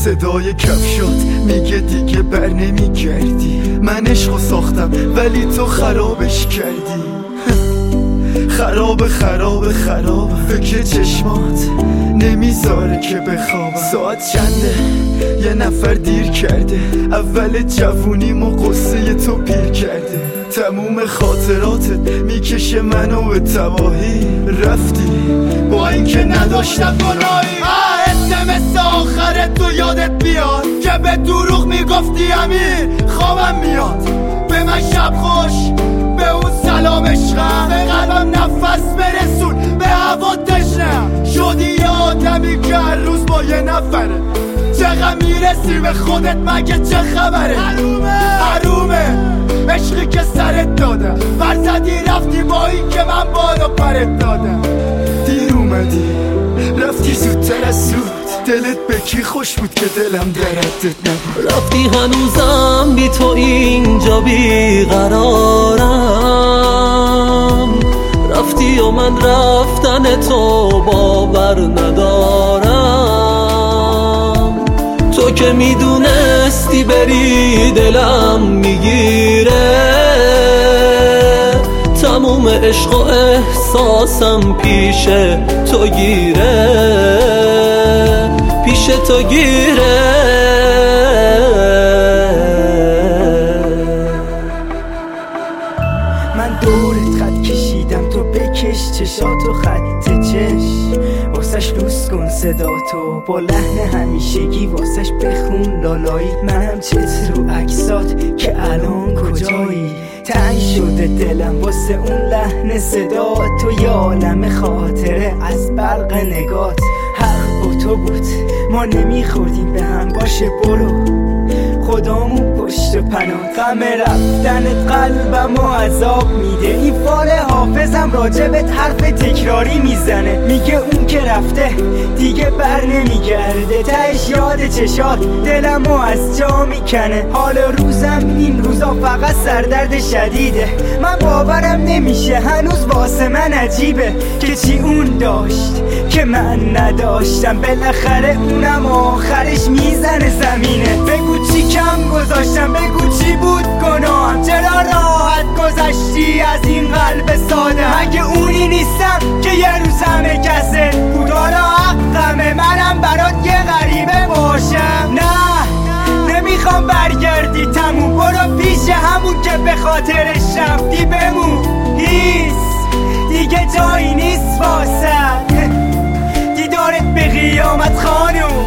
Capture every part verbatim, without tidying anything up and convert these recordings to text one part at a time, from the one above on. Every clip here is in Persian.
صدای کفشات میگه دیگه بر نمیگردی. من عشقو ساختم ولی تو خرابش کردی. خراب خراب خراب فکر چشمات نمیذاره که بخواب. ساعت چنده یه نفر دیر کرده. اول جوونیمو قصه تو پیر کرده. تموم خاطراتت میکشه منو به تباهی. رفتی با اینکه نداشتم گناهی. اسمس آخرت تو یادت بیاد که به دروغ میگفتی امیر خوابم میاد. به من شب خوش، به اون سلام عشقم، به قلبم نفس برسون، به هوا تشنم. شدی یه آدمی که هر روز با یه نفره. چقدر میرسی به خودت مگه چه خبره؟ حرومه حرومه عشقی که سرت دادم. برزدی رفتی با این که من بالا پرت دادم. دیر اومدی رفتی زودتر از زود. دلت به کی خوش بود که دلم درتت نبود. رفتی هنوزم بی تو اینجا بی قرارم. رفتی و من رفتن تو باور ندارم. تو که میدونستی بری دلم میگیره. تموم عشق و احساسم پیش تو گیره. پیش تو گیره. من دورت خط کشیدم تو بکش چشاتو خط چش. واسش لوس کن صداتو با لحن همیشگی. واسش بخون لالایی. منم چت رو عکسات که الان کجایی. تنگ شده دلم واسه اون لحن صدا. تو یه عالم خاطره از برق نگات. حق با تو بود ما نمیخوردیم به هم. باشه برو خدامون پشت و پناه. غم رفتنت قلبمو عذاب میده. این فال حافظم راجبت حرف تکراری میزنه. میگه اون که رفته دیگه بر نمیگرده. تهش یاد چشات دلمو از جا میکنه. حال روزم این روزا فقط سردرد شدیده. من باورم نمیشه هنوز واسه من عجیبه که چی اون داشت که من نداشتم. بالاخره اونم آخرش میزنه زمینه. بگو چی کم گذاشتم، بگو چی بود گناهم. چرا راحت گذشتی از این قلب ساده؟ مگه اونی نیستم که یه روز همه کسه بود. حالا حقمه منم برات یه غریبه باشم. نه نمیخوام برگردی تموم. برو پیش همون که به خاطرش رفتی بمون. هیس دیگه جایی نیست واسه دیدارت به قیامت خانوم.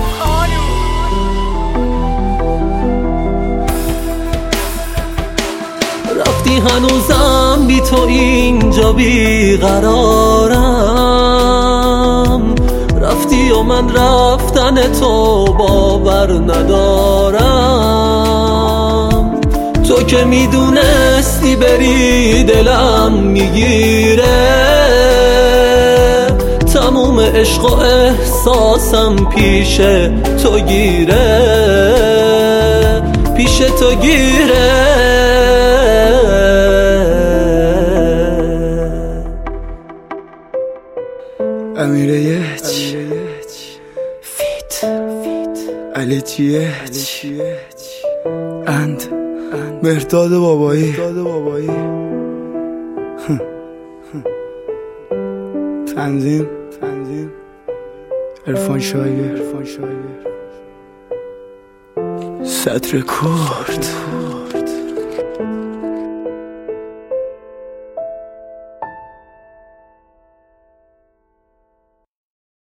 رفتی هنوزم بی تو اینجا بی قرارم. رفتی و من رفتن تو باور ندارم. تو که میدونستی بری دلم میگیره. تموم عشق و احساسم پیش تو گیره. پیش تو گیره. امیریچ فیت علی جیچ اند مرداد بابایی. تنظیم عرفان شایر. سطر کرد.